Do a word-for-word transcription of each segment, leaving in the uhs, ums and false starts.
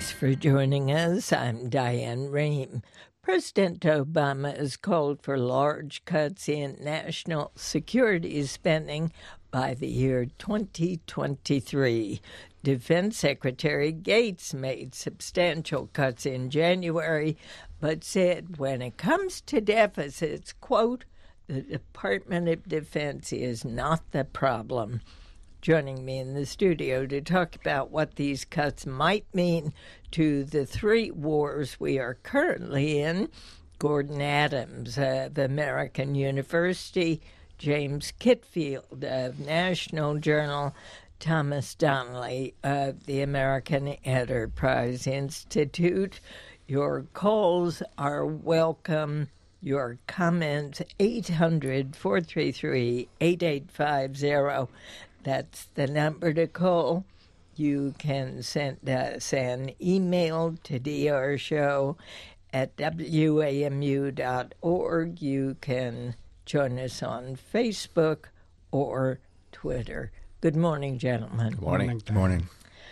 Thanks for joining us. I'm Diane Rehm. President Obama has called for large cuts in national security spending by the year twenty twenty-three. Defense Secretary Gates made substantial cuts in January, but said when it comes to deficits, quote, the Department of Defense is not the problem. Joining me in the studio to talk about what these cuts might mean to the three wars we are currently in, Gordon Adams of American University, James Kitfield of National Journal, Thomas Donnelly of the American Enterprise Institute. Your calls are welcome. Your comments, eight hundred, four three three, eight eight five zero. That's the number to call. You can send us an email to d r show at w a m u dot org. You can join us on Facebook or Twitter. Good morning, gentlemen. Good morning. Good morning.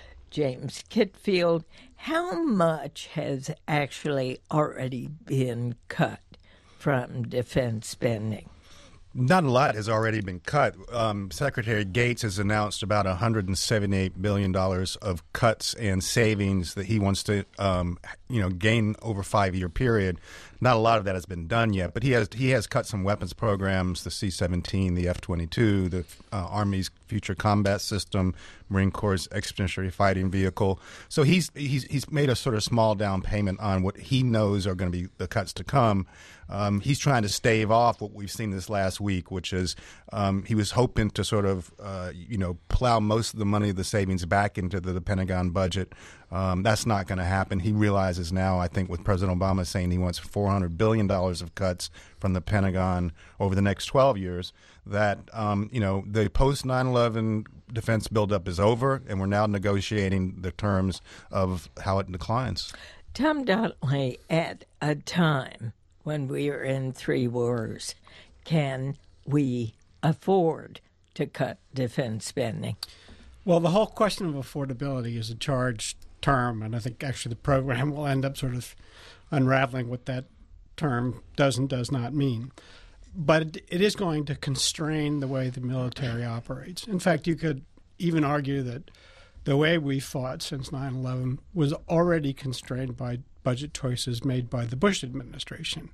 James Kitfield, how much has actually already been cut from defense spending? Not a lot has already been cut. Um, Secretary Gates has announced about one hundred seventy-eight billion dollars of cuts and savings that he wants to, um, you know, gain over a five-year period. Not a lot of that has been done yet, but he has he has cut some weapons programs, the C seventeen, the F twenty-two, the uh, Army's Future Combat System, Marine Corps' Expeditionary Fighting Vehicle. So he's he's he's made a sort of small down payment on what he knows are going to be the cuts to come. Um, he's trying to stave off what we've seen this last week, which is um, he was hoping to sort of, uh, you know, plow most of the money of the savings back into the, the Pentagon budget. Um, that's not going to happen. He realizes now, I think, with President Obama saying he wants four hundred billion dollars of cuts from the Pentagon over the next twelve years, that, um, you know, the post nine eleven defense buildup is over, and we're now negotiating the terms of how it declines. Tom Donnelly, at a time when we are in three wars, can we afford to cut defense spending? Well, the whole question of affordability is a charged term, and I think actually the program will end up sort of unraveling what that term does and does not mean. But it, it is going to constrain the way the military operates. In fact, you could even argue that the way we fought since nine eleven was already constrained by budget choices made by the Bush administration.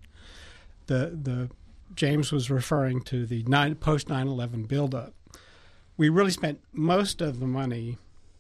The the James was referring to the nine, post nine eleven buildup. We really spent most of the money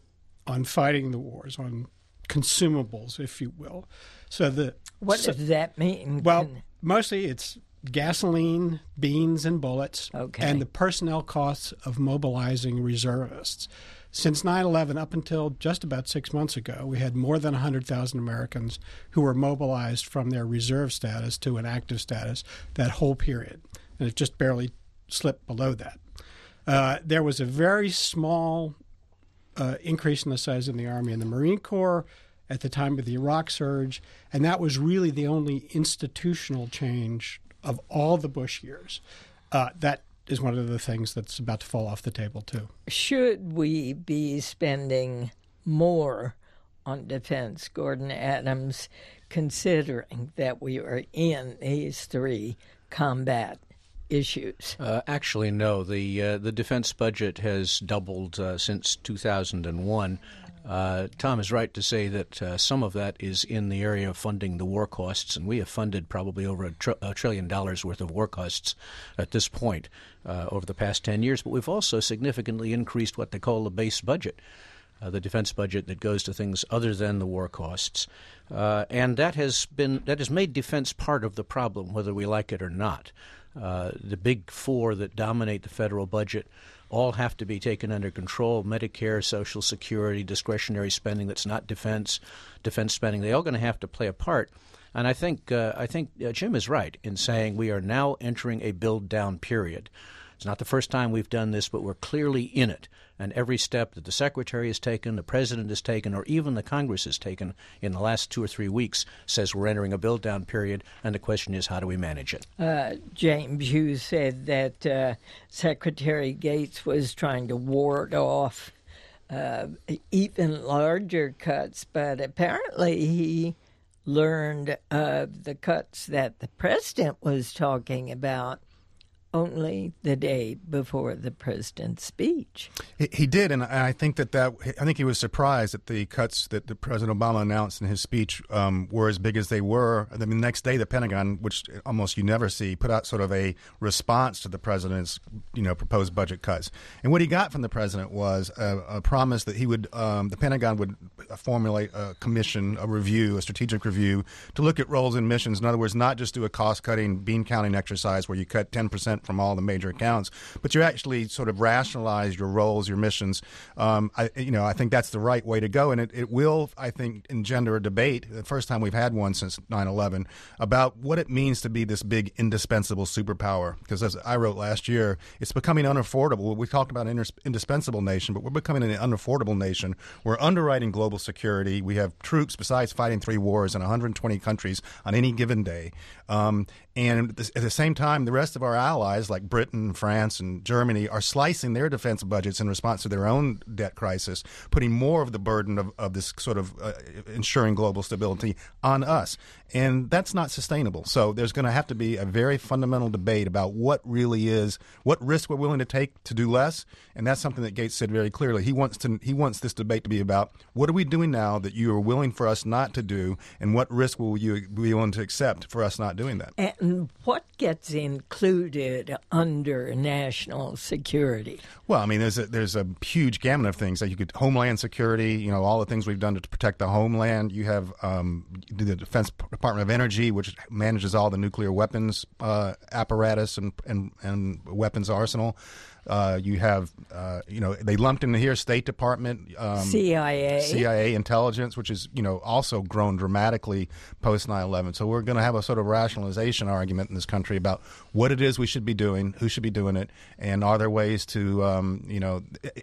on fighting the wars, on consumables, if you will. So the what so, does that mean? Well, Can... mostly it's gasoline, beans, and bullets, okay. and the personnel costs of mobilizing reservists. Since nine eleven, up until just about six months ago, we had more than one hundred thousand Americans who were mobilized from their reserve status to an active status that whole period. And it just barely slipped below that. Uh, there was a very small uh, increase in the size of the Army and the Marine Corps at the time of the Iraq surge, and that was really the only institutional change of all the Bush years. Uh, that is one of the things that's about to fall off the table, too. Should we be spending more on defense, Gordon Adams, considering that we are in these three combat issues? Uh, actually, no. The uh, the defense budget has doubled uh, since two thousand one. Uh, Tom is right to say that uh, some of that is in the area of funding the war costs, and we have funded probably over a, tr- a trillion dollars worth of war costs at this point uh, over the past ten years. But we've also significantly increased what they call the base budget, uh, the defense budget that goes to things other than the war costs, uh, and that has been that has made defense part of the problem, whether we like it or not. Uh, the big four that dominate the federal budget all have to be taken under control. Medicare, Social Security, discretionary spending that's not defense, defense spending, they're all going to have to play a part. And I think uh, I think uh, Jim is right in saying we are now entering a build-down period. It's not the first time we've done this, but we're clearly in it. And every step that the Secretary has taken, the President has taken, or even the Congress has taken in the last two or three weeks says we're entering a build-down period, and the question is, how do we manage it? Uh, James, you said that uh, Secretary Gates was trying to ward off uh, even larger cuts, but apparently he learned of the cuts that the president was talking about only the day before the president's speech. He, he did, and I think that, that I think he was surprised that the cuts that the President Obama announced in his speech um, were as big as they were. I mean, the next day, the Pentagon, which almost you never see, put out sort of a response to the president's, you know, proposed budget cuts. And what he got from the president was a, a promise that he would, um, the Pentagon would formulate a commission, a review, a strategic review to look at roles and missions. In other words, not just do a cost-cutting, bean-counting exercise where you cut ten percent from all the major accounts, but you actually sort of rationalize your roles, your missions. Um, I, you know, I think that's the right way to go, and it, it will, I think, engender a debate, the first time we've had one since nine eleven, about what it means to be this big, indispensable superpower. Because as I wrote last year, it's becoming unaffordable. We talked about an inter- indispensable nation, but we're becoming an unaffordable nation. We're underwriting global security. We have troops, besides fighting three wars, in one hundred twenty countries on any given day. Um, and at the same time, the rest of our allies, like Britain, France, and Germany, are slicing their defense budgets in response to their own debt crisis, putting more of the burden of, of this sort of uh, ensuring global stability on us. And that's not sustainable. So there's going to have to be a very fundamental debate about what really is, what risk we're willing to take to do less. And that's something that Gates said very clearly. He wants to. He wants this debate to be about what are we doing now that you are willing for us not to do, and what risk will you be willing to accept for us not doing that? And what gets included under national security? Well, I mean, there's a, there's a huge gamut of things. Like you could Homeland Security, you know, all the things we've done to protect the homeland. You have um, the Defense Department of Energy, which manages all the nuclear weapons uh, apparatus and, and, and weapons arsenal. Uh, you have, uh, you know, they lumped in here State Department, um, C I A, C I A intelligence, which is, you know, also grown dramatically post nine eleven. So we're going to have a sort of rationalization argument in this country about what it is we should be doing, who should be doing it, and are there ways to, um, you know,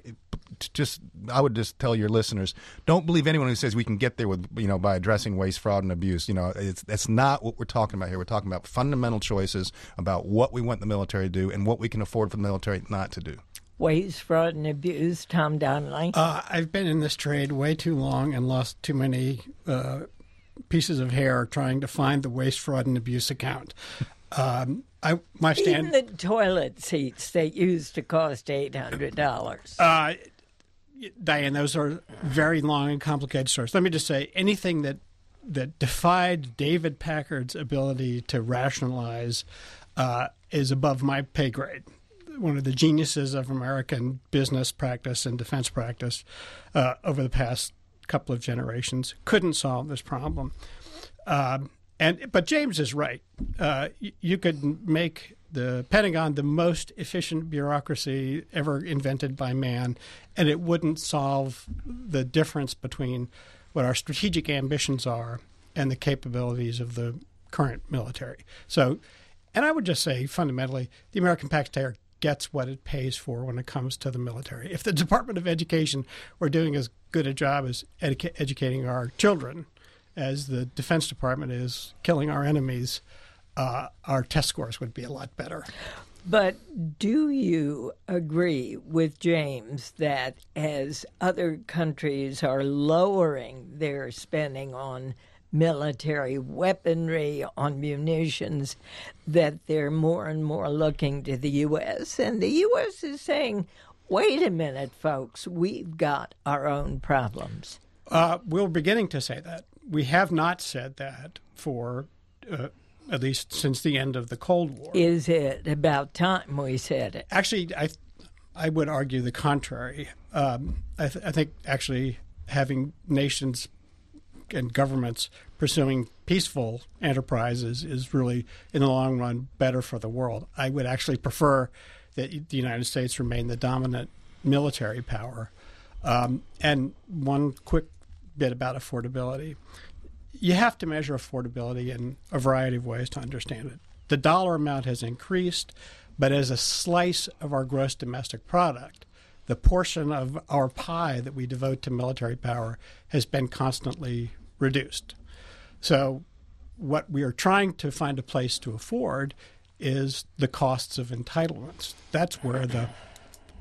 just I would just tell your listeners, don't believe anyone who says we can get there with, you know, by addressing waste, fraud, and abuse. You know, it's that's not what we're talking about here. We're talking about fundamental choices about what we want the military to do and what we can afford for the military not to do. Waste, fraud, and abuse. Tom Donnelly. Uh, I've been in this trade way too long and lost too many uh, pieces of hair trying to find the waste, fraud, and abuse account. Um, I my stand. Even the toilet seats that used to cost eight hundred dollars. Uh, Diane, those are very long and complicated stories. Let me just say, anything that that defied David Packard's ability to rationalize uh, is above my pay grade. One of the geniuses of American business practice and defense practice uh, over the past couple of generations couldn't solve this problem. Um, and but James is right. Uh, y- you could make the Pentagon the most efficient bureaucracy ever invented by man, and it wouldn't solve the difference between what our strategic ambitions are and the capabilities of the current military. So, and I would just say fundamentally, the American taxpayer gets what it pays for when it comes to the military. If the Department of Education were doing as good a job as educa- educating our children as the Defense Department is killing our enemies, uh, our test scores would be a lot better. But do you agree with James that as other countries are lowering their spending on military weaponry, on munitions, that they're more and more looking to the U S? And the U S is saying, wait a minute, folks, we've got our own problems. Uh, we're beginning to say that. We have not said that for uh, at least since the end of the Cold War. Is it about time we said it? Actually, I I would argue the contrary. Um, I, th- I think actually having nations and governments pursuing peaceful enterprises is really, in the long run, better for the world. I would actually prefer that the United States remain the dominant military power. Um, and one quick bit about affordability. You have to measure affordability in a variety of ways to understand it. The dollar amount has increased, but as a slice of our gross domestic product, the portion of our pie that we devote to military power has been constantly reduced. So what we are trying to find a place to afford is the costs of entitlements. That's where the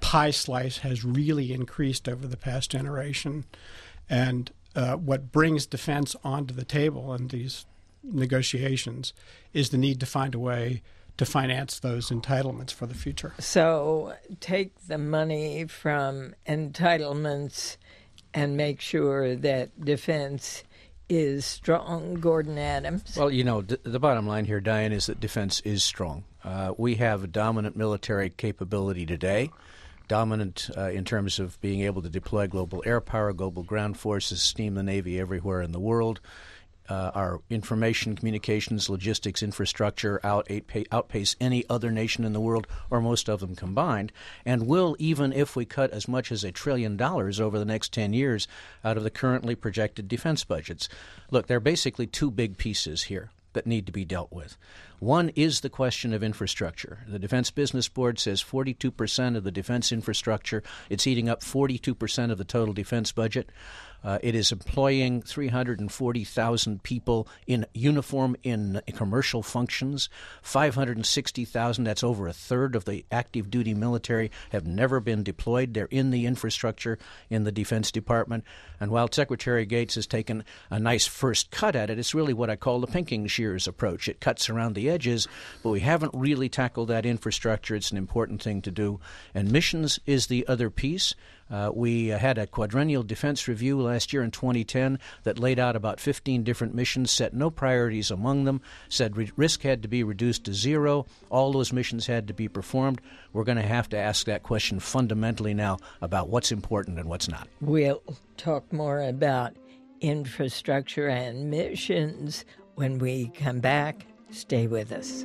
pie slice has really increased over the past generation. And uh, what brings defense onto the table in these negotiations is the need to find a way to finance those entitlements for the future. So take the money from entitlements and make sure that defense is strong. Gordon Adams? Well, you know, th- the bottom line here, Diane, is that defense is strong. Uh, we have a dominant military capability today, dominant uh, in terms of being able to deploy global air power, global ground forces, steam the Navy everywhere in the world. Uh, our information, communications, logistics infrastructure out, outpace any other nation in the world, or most of them combined, and will, even if we cut as much as a trillion dollars over the next ten years out of the currently projected defense budgets. Look, there are basically two big pieces here that need to be dealt with. One is the question of infrastructure. The Defense Business Board says forty-two percent of the defense infrastructure, it's eating up forty-two percent of the total defense budget. Uh, it is employing three hundred forty thousand people in uniform in commercial functions. five hundred sixty thousand, that's over a third of the active duty military, have never been deployed. They're in the infrastructure in the Defense Department. And while Secretary Gates has taken a nice first cut at it, it's really what I call the pinking shears approach. It cuts around the edges, but we haven't really tackled that infrastructure. It's an important thing to do. And missions is the other piece. Uh, we uh, had a quadrennial defense review last year in twenty ten that laid out about fifteen different missions, set no priorities among them, said re- risk had to be reduced to zero. All those missions had to be performed. We're going to have to ask that question fundamentally now about what's important and what's not. We'll talk more about infrastructure and missions when we come back. Stay with us.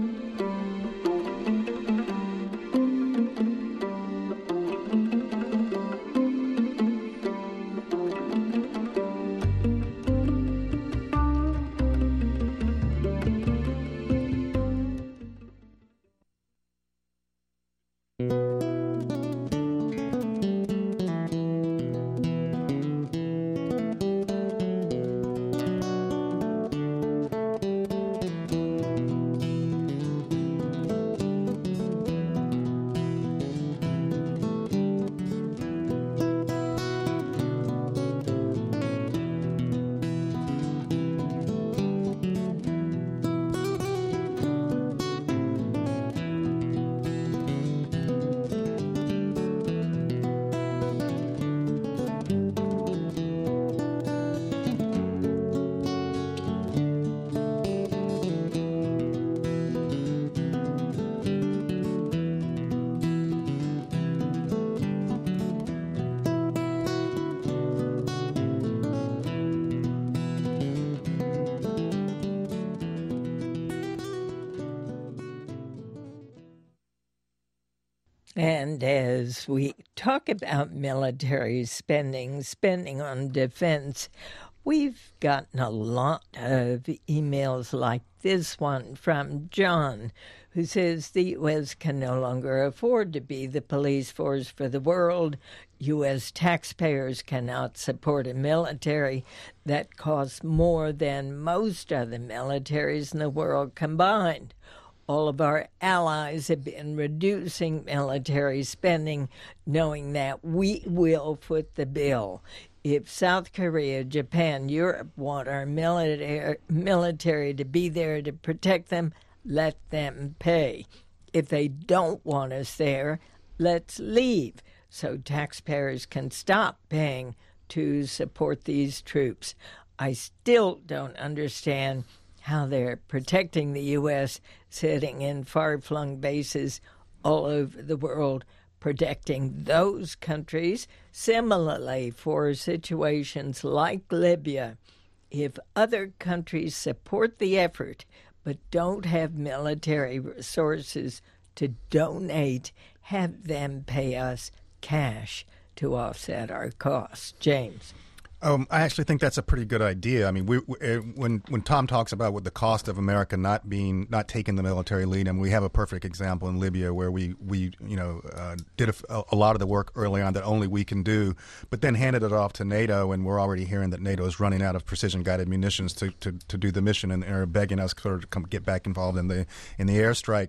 And as we talk about military spending, spending on defense, we've gotten a lot of emails like this one from John, who says the U S can no longer afford to be the police force for the world. U S taxpayers cannot support a military that costs more than most other militaries in the world combined. All of our allies have been reducing military spending, knowing that we will foot the bill. If South Korea, Japan, Europe want our military, military to be there to protect them, let them pay. If they don't want us there, let's leave so taxpayers can stop paying to support these troops. I still don't understand how they're protecting the U S sitting in far-flung bases all over the world, protecting those countries. Similarly, for situations like Libya, if other countries support the effort but don't have military resources to donate, have them pay us cash to offset our costs. James. Um, I actually think that's a pretty good idea. I mean, we, we, when when Tom talks about what the cost of America not being not taking the military lead, I mean, we have a perfect example in Libya where we we you know uh, did a, a lot of the work early on that only we can do, but then handed it off to NATO, and we're already hearing that NATO is running out of precision guided munitions to, to, to do the mission, and are begging us to come get back involved in the in the airstrikes.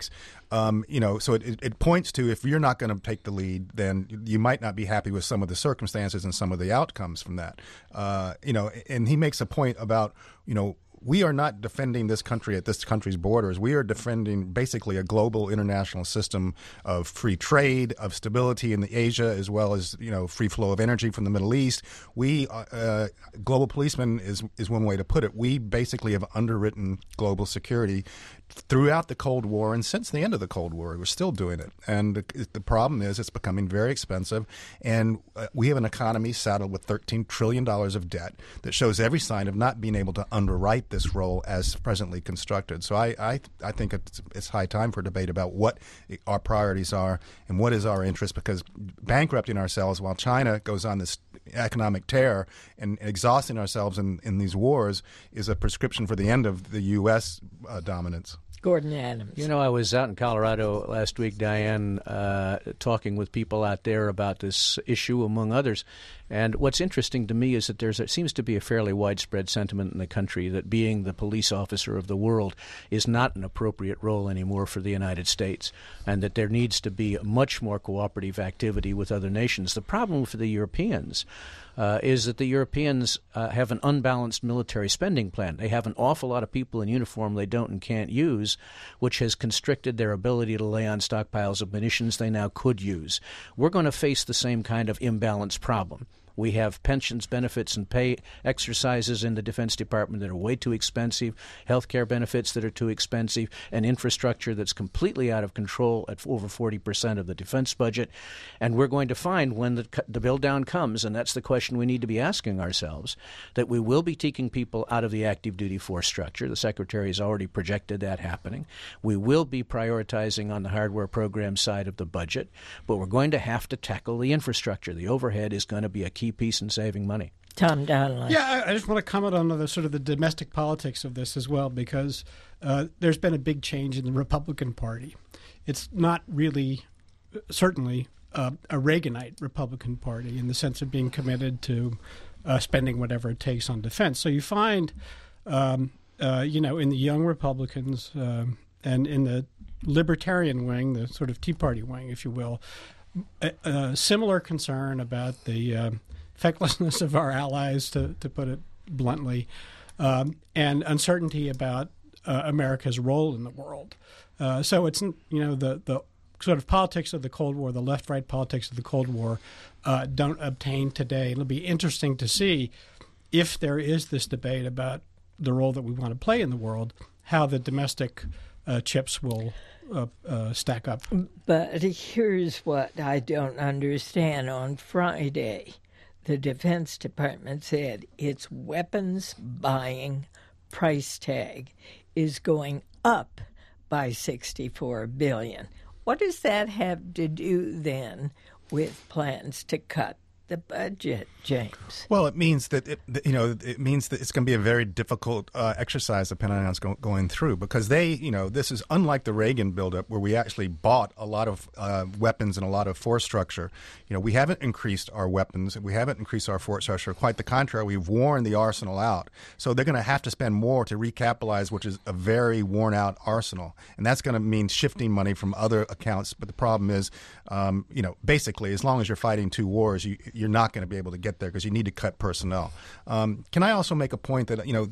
Um, you know, so it, it, it points to if you're not going to take the lead, then you might not be happy with some of the circumstances and some of the outcomes from that. Uh, you know, and he makes a point about, you know, we are not defending this country at this country's borders. We are defending basically a global international system of free trade, of stability in the Asia, as well as, you know, free flow of energy from the Middle East. We, uh, global policemen is is one way to put it. We basically have underwritten global security throughout the Cold War and since the end of the Cold War. We're still doing it. And the, the problem is it's becoming very expensive. And uh, we have an economy saddled with thirteen trillion dollars of debt that shows every sign of not being able to underwrite this role as presently constructed. So I, I, I think it's, it's high time for debate about what our priorities are and what is our interest, because bankrupting ourselves while China goes on this economic tear and exhausting ourselves in, in these wars is a prescription for the end of the U S uh, dominance. Gordon Adams. You know, I was out in Colorado last week, Diane, uh, talking with people out there about this issue, among others. And what's interesting to me is that there seems to be a fairly widespread sentiment in the country that being the police officer of the world is not an appropriate role anymore for the United States, and that there needs to be much more cooperative activity with other nations. The problem for the Europeans Uh, is that the Europeans uh, have an unbalanced military spending plan. They have an awful lot of people in uniform they don't and can't use, which has constricted their ability to lay on stockpiles of munitions they now could use. We're going to face the same kind of imbalance problem. We have pensions, benefits, and pay exercises in the Defense Department that are way too expensive, health care benefits that are too expensive, an infrastructure that's completely out of control at over forty percent of the defense budget. And we're going to find when the, the bill down comes, and that's the question we need to be asking ourselves, that we will be taking people out of the active duty force structure. The Secretary has already projected that happening. We will be prioritizing on the hardware program side of the budget, but we're going to have to tackle the infrastructure. The overhead is going to be a key piece in saving money. Tom Donnelly. Yeah, I, I just want to comment on the sort of the domestic politics of this as well, because uh, there's been a big change in the Republican Party. It's not really, certainly, uh, a Reaganite Republican Party in the sense of being committed to uh, spending whatever it takes on defense. So you find, um, uh, you know, in the young Republicans um, and in the libertarian wing, the sort of Tea Party wing, if you will, a, a similar concern about the uh, fecklessness of our allies, to, to put it bluntly, um, and uncertainty about uh, America's role in the world. Uh, so it's, you know, the, the sort of politics of the Cold War, the left-right politics of the Cold War, uh, don't obtain today. It'll be interesting to see if there is this debate about the role that we want to play in the world, how the domestic uh, chips will uh, uh, stack up. But here's what I don't understand. On Friday, the Defense Department said its weapons buying price tag is going up by sixty-four billion dollars. What does that have to do then with plans to cut the budget, James? Well, it means that it, you know it means that it's going to be a very difficult uh, exercise the Pentagon's go- going through, because they, you know, this is unlike the Reagan buildup where we actually bought a lot of uh, weapons and a lot of force structure. You know, we haven't increased our weapons, we haven't increased our force structure. Quite the contrary, we've worn the arsenal out. So they're going to have to spend more to recapitalize, which is a very worn out arsenal, and that's going to mean shifting money from other accounts. But the problem is, um, you know, basically, as long as you're fighting two wars, you you're not going to be able to get there because you need to cut personnel. Um, can I also make a point that, you know,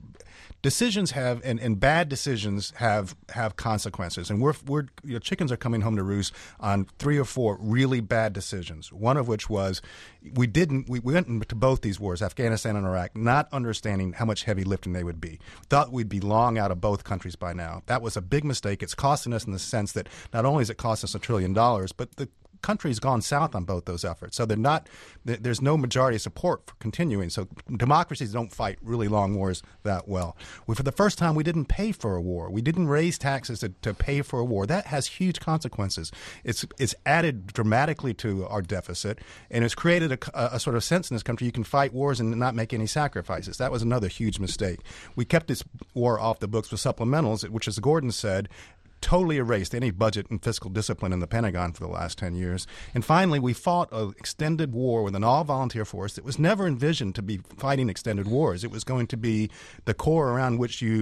decisions have and, and bad decisions have have consequences, and we're we're you know, chickens are coming home to roost on three or four really bad decisions. One of which was we didn't we, we went into both these wars, Afghanistan and Iraq, not understanding how much heavy lifting they would be. Thought we'd be long out of both countries by now. That was a big mistake. It's costing us in the sense that not only has it cost us a trillion dollars, but the country's gone south on both those efforts. So they're not, there's no majority support for continuing. So democracies don't fight really long wars that well. We, for the first time, we didn't pay for a war. We didn't raise taxes to, to pay for a war. That has huge consequences. It's it's added dramatically to our deficit, and it's created a, a, a sort of sense in this country you can fight wars and not make any sacrifices. That was another huge mistake. We kept this war off the books with supplementals, which, as Gordon said, totally erased any budget and fiscal discipline in the Pentagon for the last ten years. And finally, we fought an extended war with an all-volunteer force that was never envisioned to be fighting extended wars. It was going to be the core around which you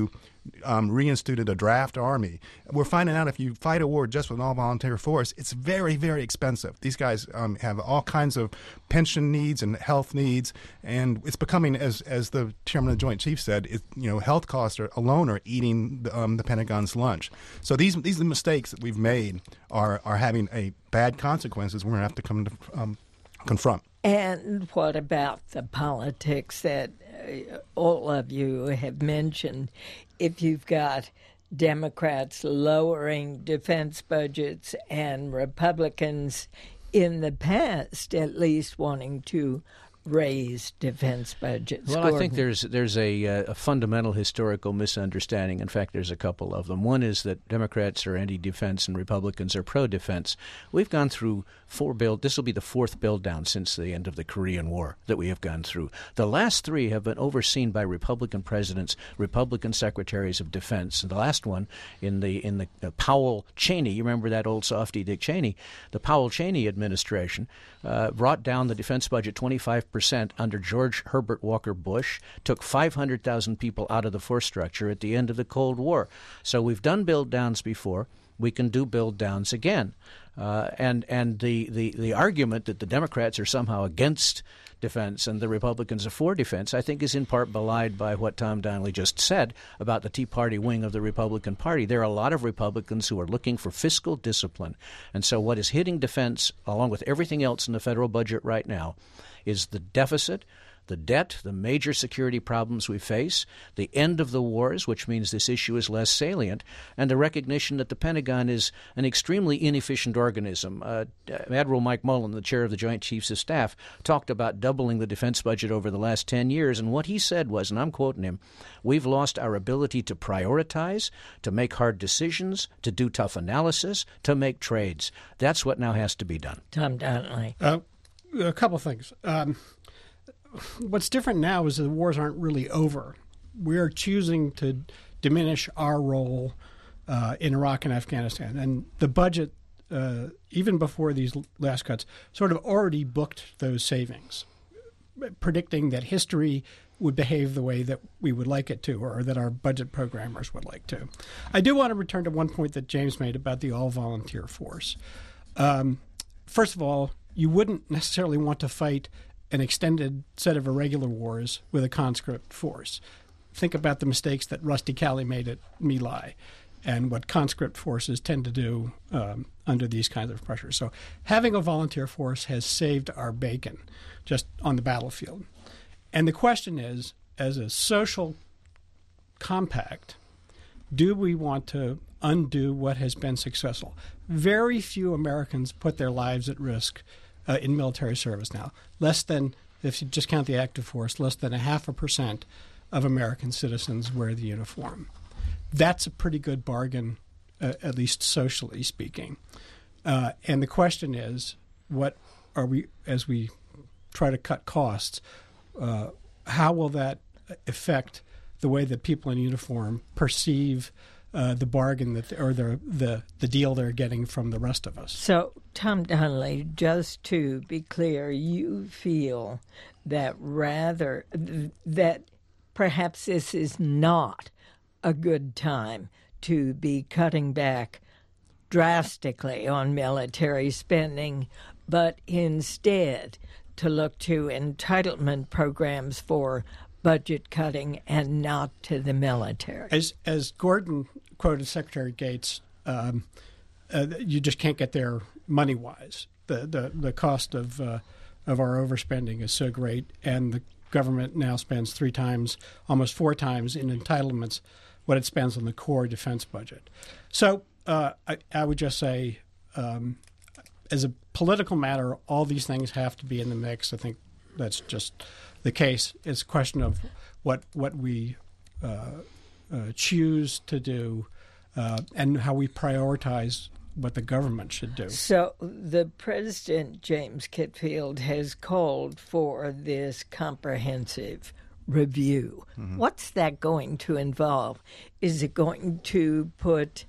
um, reinstituted a draft army. We're finding out if you fight a war just with an all-volunteer force, it's very, very expensive. These guys um, have all kinds of pension needs and health needs, and it's becoming, as as the chairman of the Joint Chiefs said, it, you know, health costs are, alone are eating the, um, the Pentagon's lunch. So these these mistakes that we've made are are having a bad consequences we're going to have to come to um, confront. And what about the politics that uh, all of you have mentioned? If you've got Democrats lowering defense budgets and Republicans in the past at least wanting to raise defense budgets. Well, Gordon. I think there's there's a, a fundamental historical misunderstanding. In fact, there's a couple of them. One is that Democrats are anti-defense and Republicans are pro-defense. We've gone through four bill. This will be the fourth bill down since the end of the Korean War that we have gone through. The last three have been overseen by Republican presidents, Republican secretaries of defense. And the last one in the in the uh, Powell Cheney. You remember that old softy Dick Cheney? The Powell Cheney administration uh, brought down the defense budget twenty-five percent under George Herbert Walker Bush, took five hundred thousand people out of the force structure at the end of the Cold War. So we've done build downs before. We can do build downs again. Uh, and and the, the, the argument that the Democrats are somehow against defense and the Republicans are for defense, I think is in part belied by what Tom Donnelly just said about the Tea Party wing of the Republican Party. There are a lot of Republicans who are looking for fiscal discipline. And so what is hitting defense, along with everything else in the federal budget right now, is the deficit, the debt, the major security problems we face, the end of the wars, which means this issue is less salient, and the recognition that the Pentagon is an extremely inefficient organism. Uh, Admiral Mike Mullen, the chair of the Joint Chiefs of Staff, talked about doubling the defense budget over the last ten years, and what he said was, and I'm quoting him, "We've lost our ability to prioritize, to make hard decisions, to do tough analysis, to make trades. That's what now has to be done." Tom Donnelly. Uh, a couple things. Um, What's different now is that the wars aren't really over. We're choosing to diminish our role uh, in Iraq and Afghanistan. And the budget, uh, even before these last cuts, sort of already booked those savings, predicting that history would behave the way that we would like it to, or that our budget programmers would like to. I do want to return to one point that James made about the all-volunteer force. Um, first of all, you wouldn't necessarily want to fight an extended set of irregular wars with a conscript force. Think about the mistakes that Rusty Calley made at My Lai and what conscript forces tend to do um, under these kinds of pressures. So having a volunteer force has saved our bacon just on the battlefield. And the question is, as a social compact, do we want to undo what has been successful? Very few Americans put their lives at risk Uh, in military service now. Less than, if you just count the active force, less than a half a percent of American citizens wear the uniform. That's a pretty good bargain, uh, at least socially speaking. Uh, and the question is, what are we, as we try to cut costs, uh, how will that affect the way that people in uniform perceive Uh, the bargain that, or the, the the deal they're getting from the rest of us? So, Tom Donnelly, just to be clear, you feel that rather that perhaps this is not a good time to be cutting back drastically on military spending, but instead to look to entitlement programs for budget cutting and not to the military. As as Gordon quoted Secretary Gates, um, uh, you just can't get there money-wise. The the, the cost of uh, of our overspending is so great, and the government now spends three times, almost four times in entitlements what it spends on the core defense budget. So uh, I, I would just say, um, as a political matter, all these things have to be in the mix. I think that's just the case. It's a question of what what we uh, uh, choose to do uh, and how we prioritize what the government should do. So the President, James Kitfield, has called for this comprehensive review. Mm-hmm. What's that going to involve? Is it going to put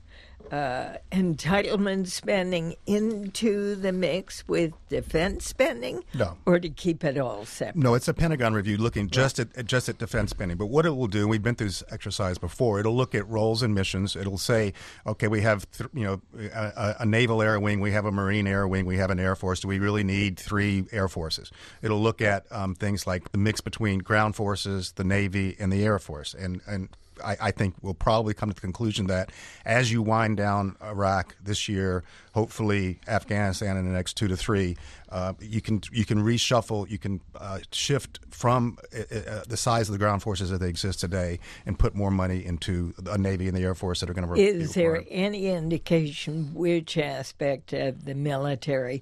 uh, entitlement spending into the mix with defense spending? No. Or to keep it all separate? No, it's a Pentagon review looking just at just at defense spending. But what it will do, we've been through this exercise before. It'll look at roles and missions. It'll say, okay, we have th- you know a, a naval air wing, we have a Marine air wing, we have an air force. Do we really need three air forces? It'll look at um, things like the mix between ground forces, the Navy, and the Air Force, and and. I, I think we'll probably come to the conclusion that as you wind down Iraq this year, hopefully Afghanistan in the next two to three, uh, you can you can reshuffle, you can uh, shift from uh, the size of the ground forces as they exist today and put more money into a Navy and the Air Force that are going to. Is there any indication which aspect of the military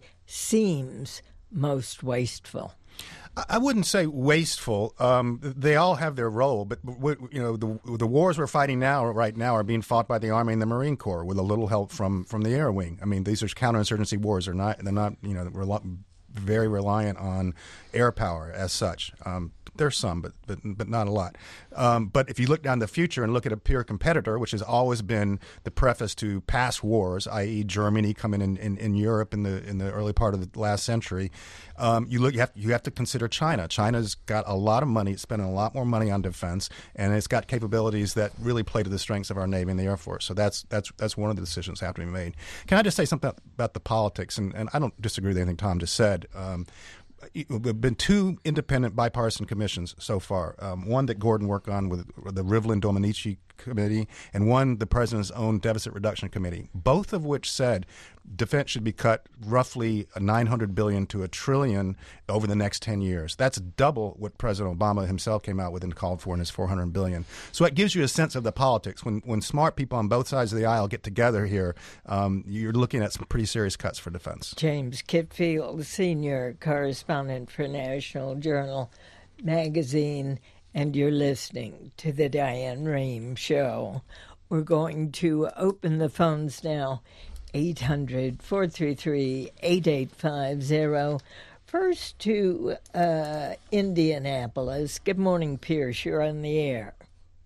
seems most wasteful? I wouldn't say wasteful. Um, they all have their role, but you know the the wars we're fighting now, right now, are being fought by the Army and the Marine Corps with a little help from, from the Air Wing. I mean, these are counterinsurgency wars. They're not they're not you know rel- very reliant on air power as such. Um, There's some, but but but not a lot. Um, but if you look down the future and look at a peer competitor, which has always been the preface to past wars, that is, Germany coming in, in, in Europe in the in the early part of the last century, um, you look you have you have to consider China. China's got a lot of money, it's spending a lot more money on defense, and it's got capabilities that really play to the strengths of our Navy and the Air Force. So that's that's that's one of the decisions that have to be made. Can I just say something about the politics? And, and I don't disagree with anything Tom just said. Um, There have been two independent bipartisan commissions so far. Um, one that Gordon worked on with the Rivlin-Domenici Committee, and one the President's own Deficit Reduction Committee, both of which said defense should be cut roughly nine hundred billion dollars to a trillion over the next ten years. That's double what President Obama himself came out with and called for in his four hundred billion dollars. So it gives you a sense of the politics. When when smart people on both sides of the aisle get together here, um, you're looking at some pretty serious cuts for defense. James Kitfield, senior correspondent for National Journal Magazine, and you're listening to the Diane Rehm Show. We're going to open the phones now, eight hundred, four three three, eight eight five zero. First to uh, Indianapolis. Good morning, Pierce. You're on the air.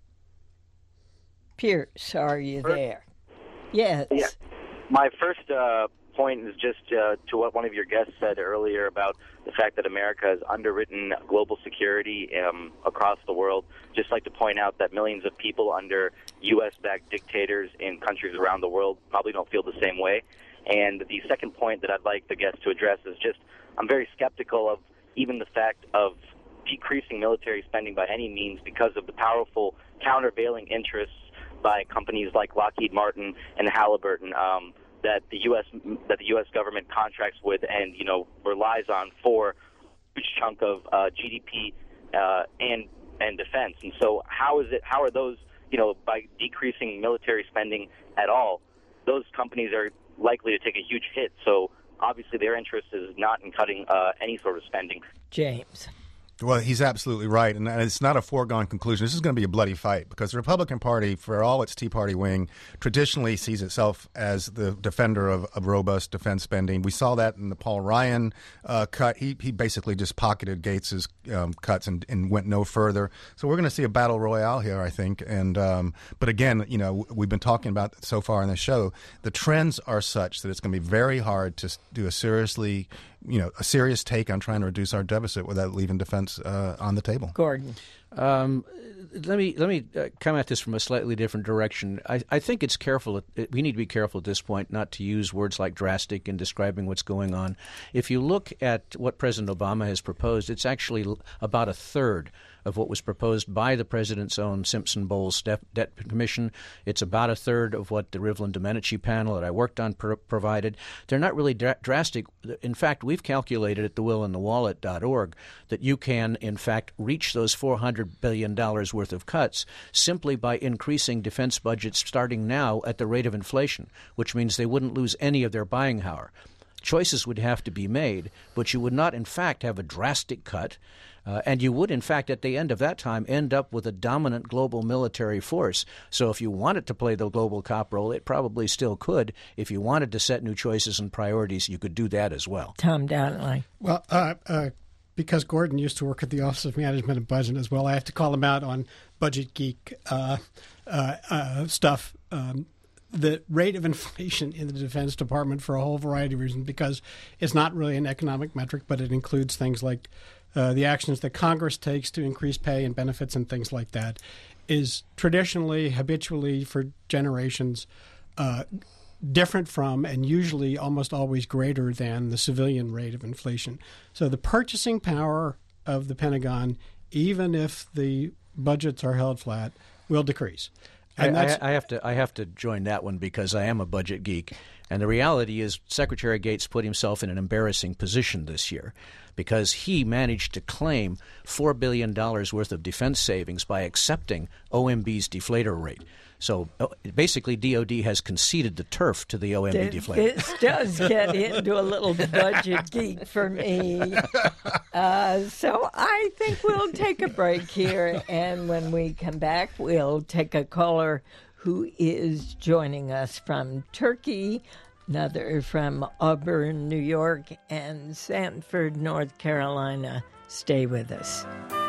Pierce, are you there? Yes. Yeah. My first uh, point is just uh, to what one of your guests said earlier about the fact that America has underwritten global security um, across the world. Just like to point out that millions of people under U S-backed dictators in countries around the world probably don't feel the same way. And the second point that I'd like the guest to address is just I'm very skeptical of even the fact of decreasing military spending by any means because of the powerful countervailing interests by companies like Lockheed Martin and Halliburton um, that the U S that the U S government contracts with and you know relies on for a huge chunk of uh, G D P uh, and and defense. And so how is it? How are those you know by decreasing military spending at all? Those companies are likely to take a huge hit. So obviously their interest is not in cutting uh, any sort of spending. James. Well, he's absolutely right, and it's not a foregone conclusion. This is going to be a bloody fight because the Republican Party, for all its Tea Party wing, traditionally sees itself as the defender of, of robust defense spending. We saw that in the Paul Ryan uh, cut. He he basically just pocketed Gates's um, cuts and, and went no further. So we're going to see a battle royale here, I think. And um, but again, you know, we've been talking about so far in the show. The trends are such that it's going to be very hard to do a seriously. You know, a serious take on trying to reduce our deficit without leaving defense uh, on the table. Gordon. Um, let me let me uh, come at this from a slightly different direction. I, I think it's careful. We need to be careful at this point not to use words like drastic in describing what's going on. If you look at what President Obama has proposed, it's actually about a third of what was proposed by the president's own Simpson-Bowles Debt Commission. It's about a third of what the Rivlin-Domenici panel that I worked on pro- provided. They're not really dra- drastic. In fact, we've calculated at the will and the wallet dot org that you can, in fact, reach those four hundred billion dollars worth of cuts simply by increasing defense budgets starting now at the rate of inflation, which means they wouldn't lose any of their buying power. Choices would have to be made, but you would not, in fact, have a drastic cut. Uh, and you would, in fact, at the end of that time, end up with a dominant global military force. So if you wanted to play the global cop role, it probably still could. If you wanted to set new choices and priorities, you could do that as well. Tom Donnelly. Well, uh, uh, because Gordon used to work at the Office of Management and Budget as well, I have to call him out on Budget Geek uh, uh, uh, stuff. Um, the rate of inflation in the Defense Department for a whole variety of reasons, because it's not really an economic metric, but it includes things like uh, the actions that Congress takes to increase pay and benefits and things like that, is traditionally, habitually, for generations, uh, different from and usually almost always greater than the civilian rate of inflation. So the purchasing power of the Pentagon, even if the budgets are held flat, will decrease. And I, I, I have to I have to join that one because I am a budget geek. And the reality is Secretary Gates put himself in an embarrassing position this year because he managed to claim four billion dollars worth of defense savings by accepting O M B's deflator rate. So uh, basically, D O D has conceded the turf to the O M B this, deflator. This does get into a little budget geek for me. Uh, so I think we'll take a break here, and when we come back, we'll take a caller who is joining us from Turkey, another from Auburn, New York, and Sanford, North Carolina. Stay with us.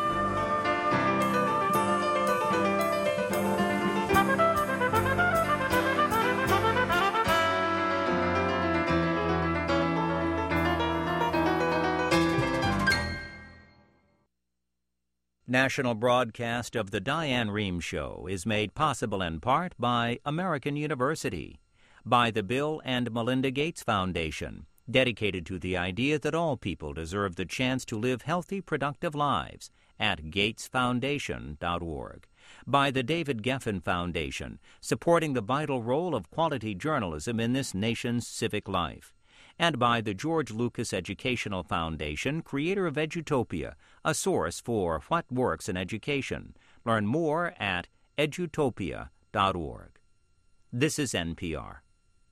National broadcast of the Diane Rehm Show is made possible in part by American University, by the Bill and Melinda Gates Foundation, dedicated to the idea that all people deserve the chance to live healthy, productive lives, at gates foundation dot org, by the David Geffen Foundation, supporting the vital role of quality journalism in this nation's civic life, and by the George Lucas Educational Foundation, creator of Edutopia, a source for what works in education. Learn more at edutopia dot org. This is N P R.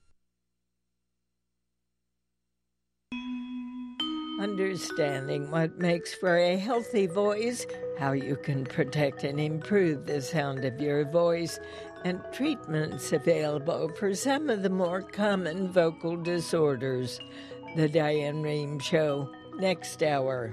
Understanding what makes for a healthy voice, how you can protect and improve the sound of your voice, and treatments available for some of the more common vocal disorders. The Diane Rehm Show, next hour.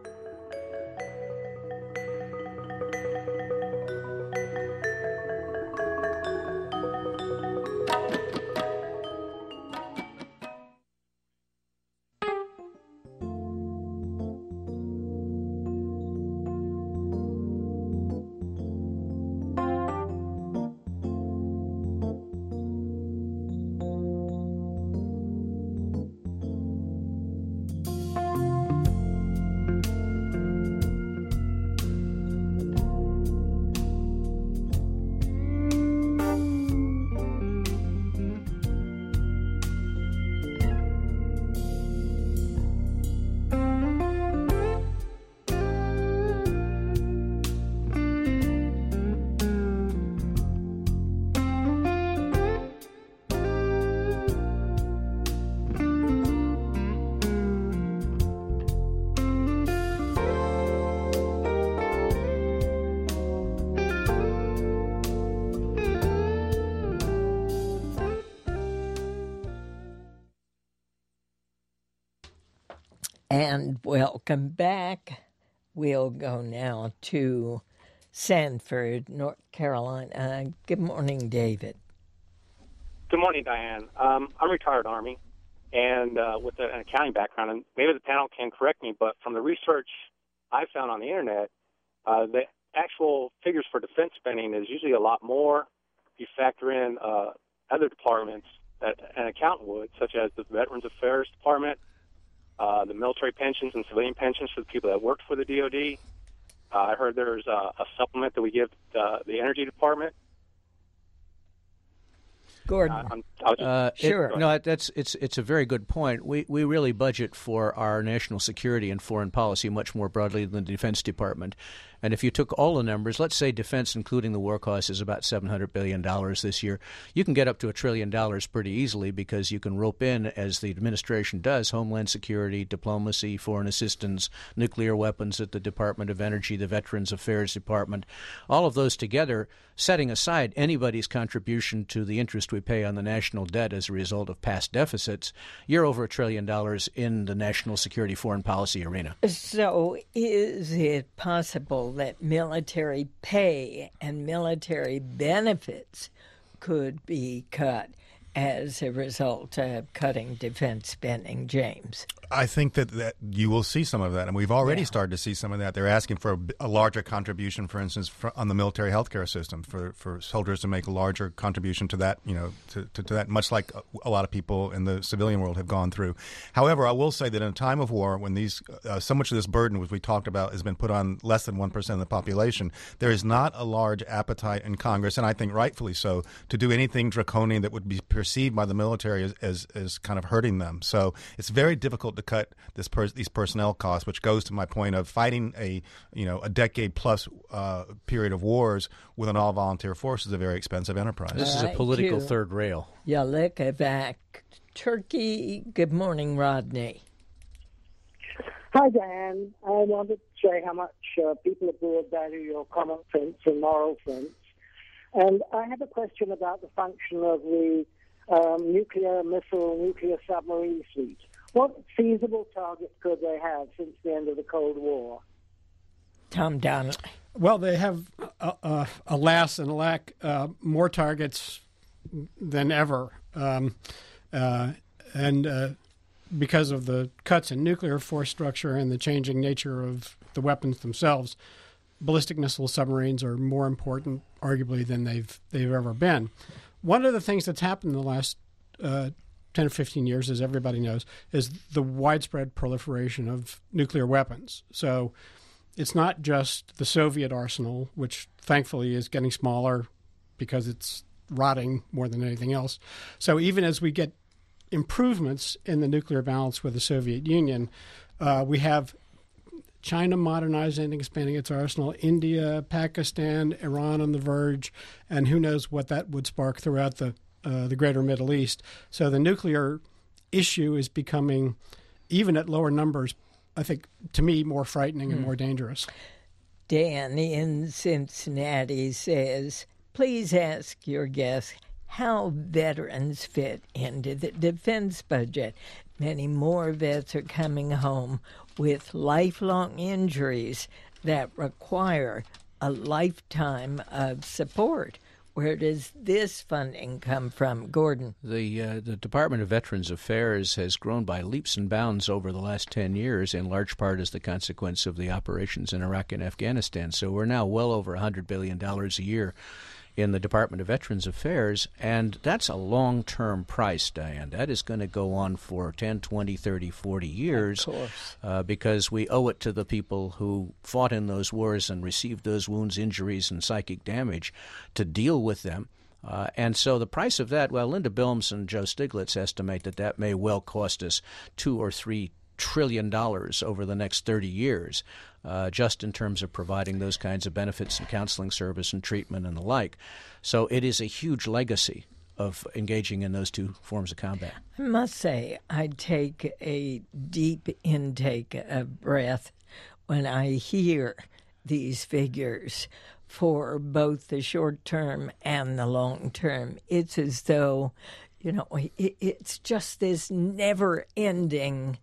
And welcome back. We'll go now to Sanford, North Carolina. Good morning, David. Good morning, Diane. Um, I'm a retired Army and uh, with an accounting background, and maybe the panel can correct me, but from the research I found on the Internet, uh, the actual figures for defense spending is usually a lot more if you factor in uh, other departments that an accountant would, such as the Veterans Affairs Department, Uh, the military pensions and civilian pensions for the people that worked for the D O D. Uh, I heard there's a, a supplement that we give uh, the Energy Department. Gordon, uh, I'm, I was just, Uh, Sure. It, no, that's it's it's a very good point. We we really budget for our national security and foreign policy much more broadly than the Defense Department. And if you took all the numbers, let's say defense, including the war cost, is about seven hundred billion dollars this year, you can get up to a trillion dollars pretty easily because you can rope in, as the administration does, homeland security, diplomacy, foreign assistance, nuclear weapons at the Department of Energy, the Veterans Affairs Department, all of those together, setting aside anybody's contribution to the interest we pay on the national debt as a result of past deficits, you're over a trillion dollars in the national security foreign policy arena. so is it possible that military pay and military benefits could be cut as a result of cutting defense spending, James? I think that, that you will see some of that, and we've already Yeah. started to see some of that. They're asking for a, a larger contribution, for instance, for, on the military healthcare system, for, for soldiers to make a larger contribution to that, you know, to, to, to that, much like a, a lot of people in the civilian world have gone through. However, I will say that in a time of war, when these uh, so much of this burden, which we talked about, has been put on less than one percent of the population, there is not a large appetite in Congress, and I think rightfully so, to do anything draconian that would be perceived by the military as, as, as kind of hurting them. So it's very difficult to cut this per, these personnel costs, which goes to my point of fighting a you know a decade plus uh, period of wars with an all volunteer force is a very expensive enterprise. This is a Right, political you. third rail. Yalikovac, Turkey. Good morning, Rodney. Hi, Diane. I wanted to say how much uh, people abroad value your common sense and moral sense. And I have a question about the function of the um, nuclear missile, nuclear submarine fleet. What feasible targets could they have since the end of the Cold War? Tom Donnelly. Well, they have, uh, uh, alas and alack, uh, more targets than ever. Um, uh, and uh, because of the cuts in nuclear force structure and the changing nature of the weapons themselves, ballistic missile submarines are more important, arguably, than they've they've ever been. One of the things that's happened in the last uh, ten or fifteen years, as everybody knows, is the widespread proliferation of nuclear weapons. So it's not just the Soviet arsenal, which thankfully is getting smaller because it's rotting more than anything else. So even as we get improvements in the nuclear balance with the Soviet Union, uh, we have China modernizing and expanding its arsenal, India, Pakistan, Iran on the verge, and who knows what that would spark throughout the uh, the greater Middle East. So the nuclear issue is becoming, even at lower numbers, I think, to me, more frightening and more dangerous. Dan in Cincinnati says, please ask your guest how veterans fit into the defense budget. Many more vets are coming home with lifelong injuries that require a lifetime of support. Where does this funding come from, Gordon? The uh, the Department of Veterans Affairs has grown by leaps and bounds over the last ten years, in large part as the consequence of the operations in Iraq and Afghanistan. So we're now well over one hundred billion dollars a year in the Department of Veterans Affairs, and that's a long-term price, Diane. That is going to go on for ten, twenty, thirty, forty years, Of course. uh, because we owe it to the people who fought in those wars and received those wounds, injuries, and psychic damage to deal with them. Uh, and so the price of that, well, Linda Bilmes and Joe Stiglitz estimate that that may well cost us two or three trillion dollars over the next thirty years, uh, just in terms of providing those kinds of benefits and counseling service and treatment and the like. So it is a huge legacy of engaging in those two forms of combat. I must say, I take a deep intake of breath when I hear these figures for both the short term and the long term. It's as though, you know, it, it's just this never-ending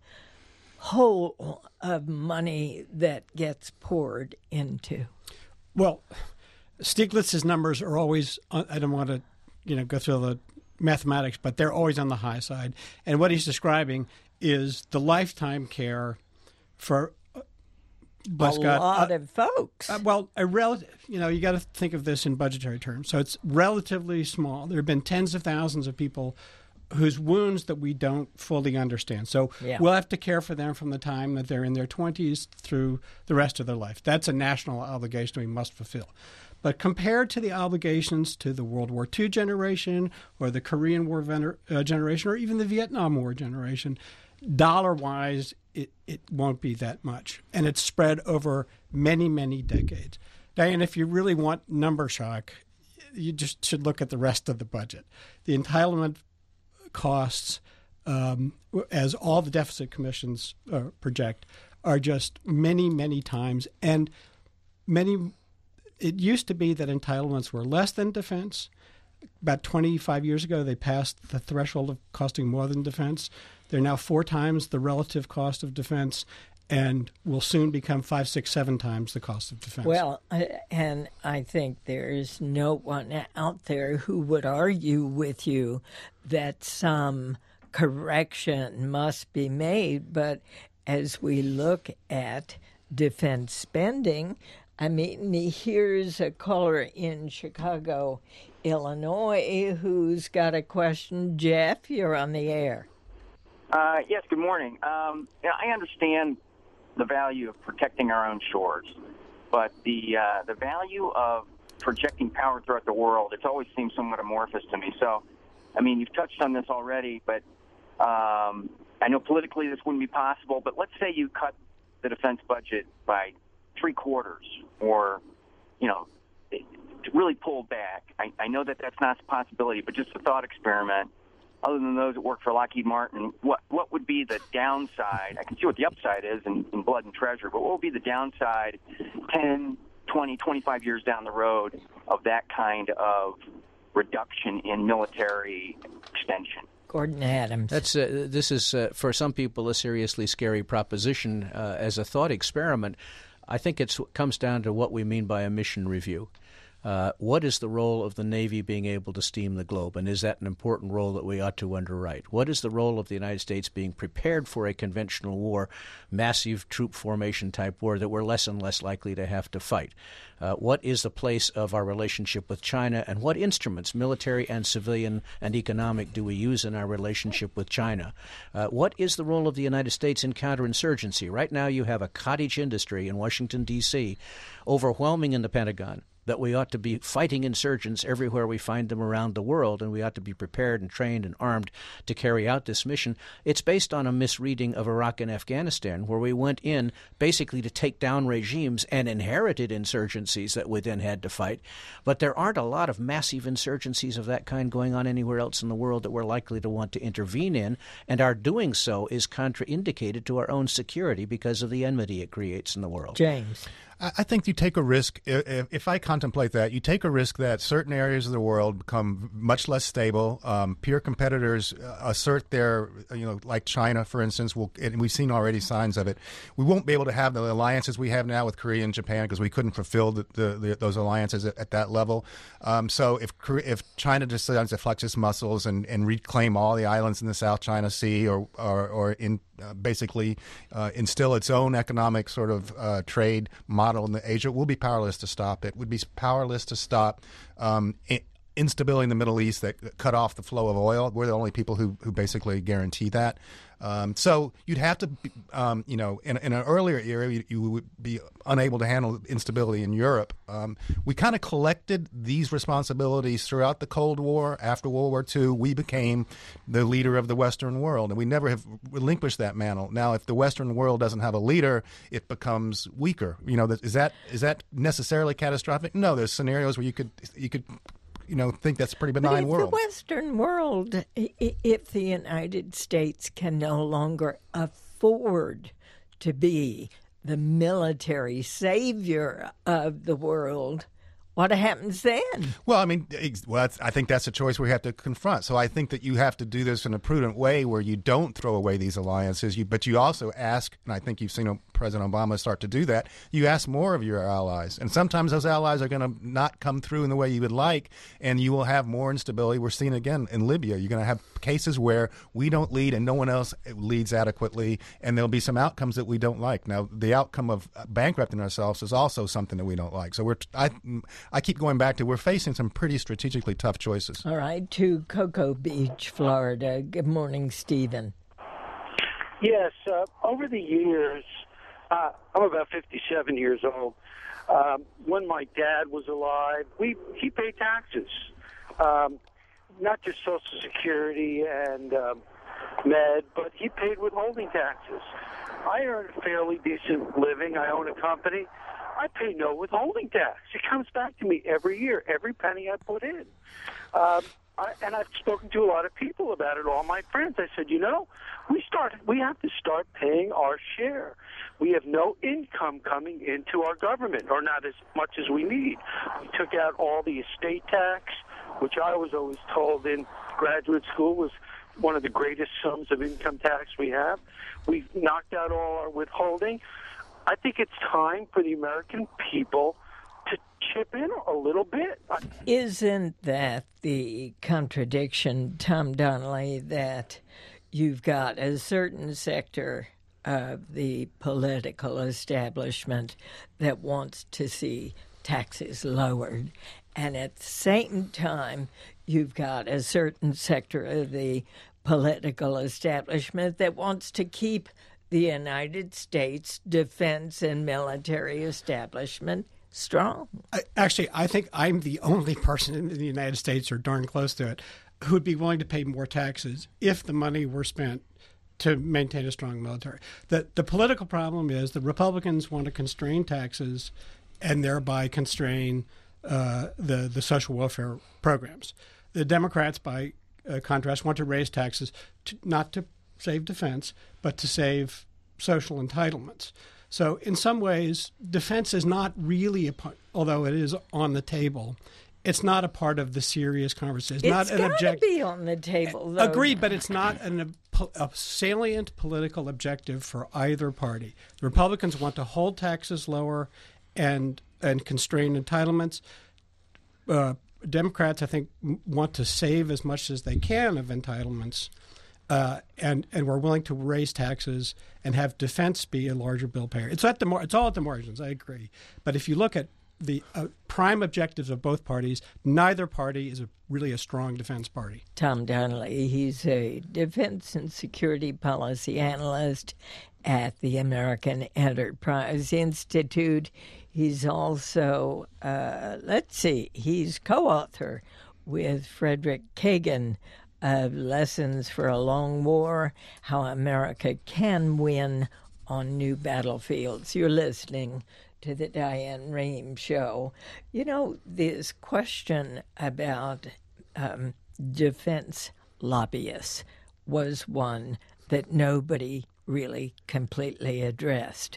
hole of money that gets poured into. Well, Stiglitz's numbers are always, I don't want to, you know, go through the mathematics, but they're always on the high side. And what he's describing is the lifetime care for, bless a God, lot uh, of folks. Uh, well, a rel- you know, you got to think of this in budgetary terms. So it's relatively small. There have been tens of thousands of people whose wounds that we don't fully understand. So Yeah. we'll have to care for them from the time that they're in their twenties through the rest of their life. That's a national obligation we must fulfill. But compared to the obligations to the World War Two generation or the Korean War vener- uh, generation or even the Vietnam War generation, dollar-wise, it, it won't be that much. And it's spread over many, many decades. Diane, if you really want number shock, you just should look at the rest of the budget. The entitlement costs, um, as all the deficit commissions uh, project, are just many, many times. And many, it used to be that entitlements were less than defense. About twenty-five years ago, they passed the threshold of costing more than defense. They're now four times the relative cost of defense. and will soon become five, six, seven times the cost of defense. Well, and I think there is no one out there who would argue with you that some correction must be made. But as we look at defense spending, I mean, here's a caller in Chicago, Illinois, who's got a question. Jeff, you're on the air. Uh, yes, good morning. Um, yeah, I understand the value of protecting our own shores, but the uh, the value of projecting power throughout the world, it's always seemed somewhat amorphous to me. So, I mean, you've touched on this already, but um, I know politically this wouldn't be possible, but let's say you cut the defense budget by three quarters or, you know, to really pull back. I, I know that that's not a possibility, but just a thought experiment. Other than those that work for Lockheed Martin, what what would be the downside? I can see what the upside is in, in blood and treasure, but what would be the downside ten, twenty, twenty-five years down the road of that kind of reduction in military extension? Gordon Adams. That's uh, this is uh, for some people a seriously scary proposition. Uh, as a thought experiment, I think it comes down to what we mean by a mission review. Uh, what is the role of the Navy being able to steam the globe, and is that an important role that we ought to underwrite? What is the role of the United States being prepared for a conventional war, massive troop formation type war that we're less and less likely to have to fight? Uh, what is the place of our relationship with China, and what instruments, military and civilian and economic, do we use in our relationship with China? Uh, what is the role of the United States in counterinsurgency? Right now you have a cottage industry in Washington, D C, overwhelming in the Pentagon, that we ought to be fighting insurgents everywhere we find them around the world, and we ought to be prepared and trained and armed to carry out this mission. It's based on a misreading of Iraq and Afghanistan, where we went in basically to take down regimes and inherited insurgencies that we then had to fight. But there aren't a lot of massive insurgencies of that kind going on anywhere else in the world that we're likely to want to intervene in, and our doing so is contraindicated to our own security because of the enmity it creates in the world. James. I think you take a risk. If I contemplate that, you take a risk that certain areas of the world become much less stable. Um, peer competitors assert their, you know, like China, for instance, will, and we've seen already signs of it. We won't be able to have the alliances we have now with Korea and Japan because we couldn't fulfill the, the, the, those alliances at, at that level. Um, so if if China decides to flex its muscles and, and reclaim all the islands in the South China Sea, or or, or in uh, basically uh, instill its own economic sort of uh, trade model in the Asia, we'll be powerless to stop it. We'd be powerless to stop um, I- instability in the Middle East that cut off the flow of oil. We're the only people who, who basically guarantee that. Um, so you'd have to, be, um, you know, in, in an earlier era, you, you would be unable to handle instability in Europe. Um, we kind of collected these responsibilities throughout the Cold War. After World War Two, we became the leader of the Western world, and we never have relinquished that mantle. Now, if the Western world doesn't have a leader, it becomes weaker. You know, is that is that necessarily catastrophic? No, there's scenarios where you could you could. you know, think that's a pretty benign but if world. The Western world, if the United States can no longer afford to be the military savior of the world, what happens then? Well, I mean, well, I think that's a choice we have to confront. So I think that you have to do this in a prudent way where you don't throw away these alliances, you, but you also ask, and I think you've seen President Obama start to do that, you ask more of your allies. And sometimes those allies are going to not come through in the way you would like, and you will have more instability. We're seeing again in Libya. You're going to have cases where we don't lead and no one else leads adequately, and there'll be some outcomes that we don't like. Now, the outcome of bankrupting ourselves is also something that we don't like. So we're I, I keep going back to we're facing some pretty strategically tough choices. All right, to Cocoa Beach, Florida. Good morning, Stephen. Yes, uh, over the years, uh, I'm about fifty-seven years old. Um, when my dad was alive, we he paid taxes, um, not just Social Security and um, Med, but he paid withholding taxes. I earn a fairly decent living. I own a company. I pay no withholding tax. It comes back to me every year, every penny I put in. Um, I, and I've spoken to a lot of people about it, all my friends. I said, you know, we start, we have to start paying our share. We have no income coming into our government, or not as much as we need. We took out all the estate tax, which I was always told in graduate school was one of the greatest sums of income tax we have. We've knocked out all our withholding. I think it's time for the American people to chip in a little bit. Isn't that the contradiction, Tom Donnelly, that you've got a certain sector of the political establishment that wants to see taxes lowered, and at the same time you've got a certain sector of the political establishment that wants to keep the United States defense and military establishment strong? I, actually, I think I'm the only person in the United States, or darn close to it, who would be willing to pay more taxes if the money were spent to maintain a strong military. The, the political problem is the Republicans want to constrain taxes and thereby constrain uh, the, the social welfare programs. The Democrats, by uh, contrast, want to raise taxes to, not to save defense, but to save social entitlements. So in some ways, defense is not really a part, although it is on the table, it's not a part of the serious conversation. It's not got an object- to be on the table, though. Agreed, but it's not an, a, a salient political objective for either party. The Republicans want to hold taxes lower and and constrain entitlements. Uh, Democrats, I think, want to save as much as they can of entitlements, uh, and and we're willing to raise taxes and have defense be a larger bill payer. It's at the mar- it's all at the margins. I agree, but if you look at the uh, prime objectives of both parties, neither party is a, really a strong defense party. Tom Donnelly, he's a defense and security policy analyst at the American Enterprise Institute. He's also, uh, let's see, he's co-author with Frederick Kagan of Lessons for a Long War, How America Can Win on New Battlefields. You're listening to the Diane Rehm Show. You know, this question about um, defense lobbyists was one that nobody really completely addressed.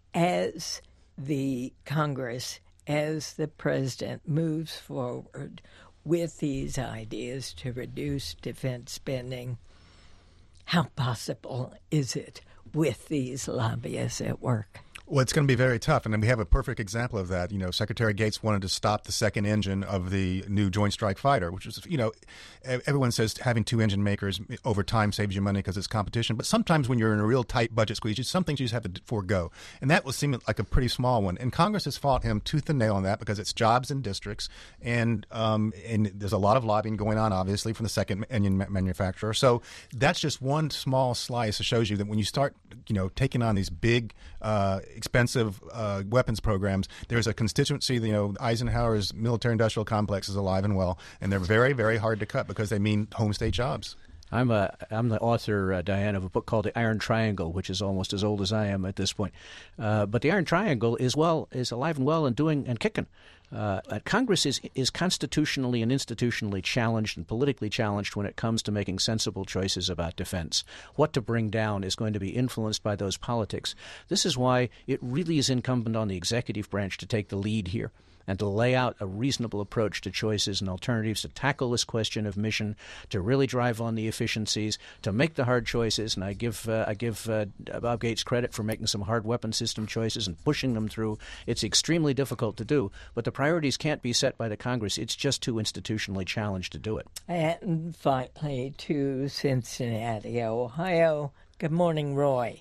As the Congress, as the president moves forward with these ideas to reduce defense spending, how possible is it with these lobbyists at work? Well, it's going to be very tough, and we have a perfect example of that. You know, Secretary Gates wanted to stop the second engine of the new Joint Strike Fighter, which is, you know, everyone says having two engine makers over time saves you money because it's competition. But sometimes when you're in a real tight budget squeeze, some things you just have to forego. And that was seeming like a pretty small one. And Congress has fought him tooth and nail on that because it's jobs in districts, and um, and there's a lot of lobbying going on, obviously, from the second engine manufacturer. So that's just one small slice that shows you that when you start, you know, taking on these big uh, expensive uh, weapons programs, there's a constituency, you know, Eisenhower's military-industrial complex is alive and well, and they're very, very hard to cut because they mean home state jobs. I'm a I'm the author, uh, Diane, of a book called The Iron Triangle, which is almost as old as I am at this point. Uh, but the Iron Triangle is well is alive and well and doing and kicking. Uh, Congress is is constitutionally and institutionally challenged and politically challenged when it comes to making sensible choices about defense. What to bring down is going to be influenced by those politics. This is why it really is incumbent on the executive branch to take the lead here and to lay out a reasonable approach to choices and alternatives, to tackle this question of mission, to really drive on the efficiencies, to make the hard choices. And I give uh, I give uh, Bob Gates credit for making some hard weapon system choices and pushing them through. It's extremely difficult to do, but the priorities can't be set by the Congress. It's just too institutionally challenged to do it. And finally, to Cincinnati, Ohio. Good morning, Roy.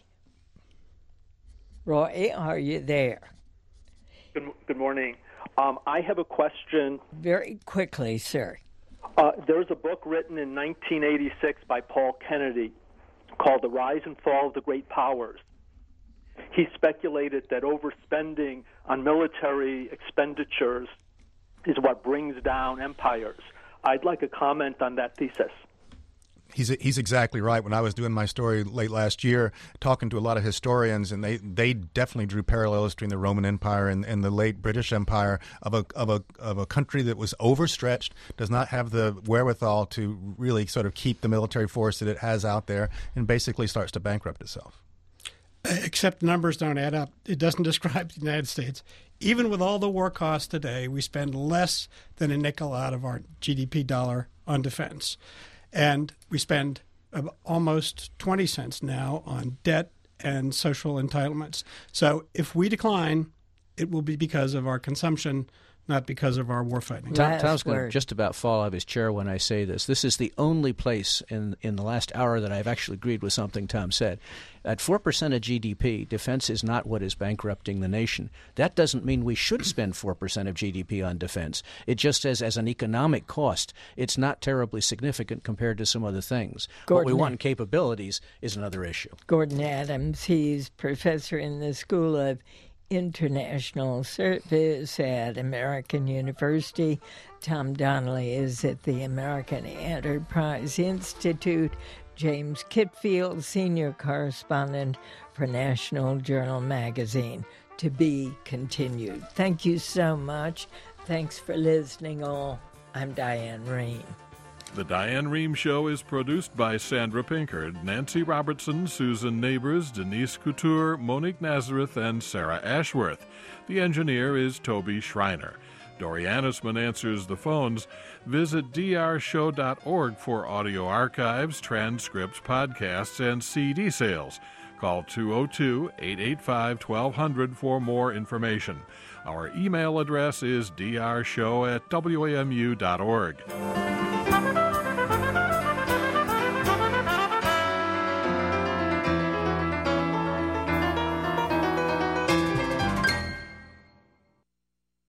Roy, are you there? Good, good morning. Um, I have a question. Very quickly, sir. Uh, there was a book written in nineteen eighty-six by Paul Kennedy called The Rise and Fall of the Great Powers. He speculated that overspending on military expenditures is what brings down empires. I'd like a comment on that thesis. He's he's exactly right. When I was doing my story late last year, talking to a lot of historians, and they, they definitely drew parallels between the Roman Empire and, and the late British Empire of a of a of a country that was overstretched, does not have the wherewithal to really sort of keep the military force that it has out there, and basically starts to bankrupt itself. Except numbers don't add up. It doesn't describe the United States. Even with all the war costs today, we spend less than a nickel out of our G D P dollar on defense. And we spend of almost twenty cents now on debt and social entitlements. So if we decline, it will be because of our consumption, not because of our war fighting. Tom, Tom's going to just about fall out of his chair when I say this. This is the only place in, in the last hour that I've actually agreed with something Tom said. At four percent of G D P, defense is not what is bankrupting the nation. That doesn't mean we should spend four percent of G D P on defense. It just says as an economic cost, it's not terribly significant compared to some other things. Gordon, what we want in capabilities is another issue. Gordon Adams, he's professor in the School of International Service at American University. Tom Donnelly is at the American Enterprise Institute. James Kitfield, senior correspondent for National Journal Magazine. To be continued. Thank you so much. Thanks for listening all. I'm Diane Rehm. The Diane Rehm Show is produced by Sandra Pinkard, Nancy Robertson, Susan Neighbors, Denise Couture, Monique Nazareth, and Sarah Ashworth. The engineer is Toby Schreiner. Dori Anisman answers the phones. Visit d r show dot org for audio archives, transcripts, podcasts, and C D sales. Call two oh two, eight eight five, twelve hundred for more information. Our email address is d r show at w a m u dot org.